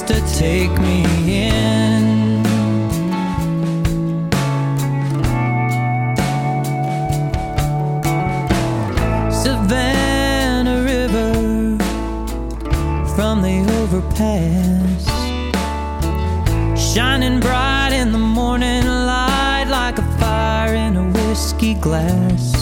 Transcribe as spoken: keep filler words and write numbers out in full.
to take me in. Savannah River from the overpass, shining bright in the morning light like a fire in a whiskey glass.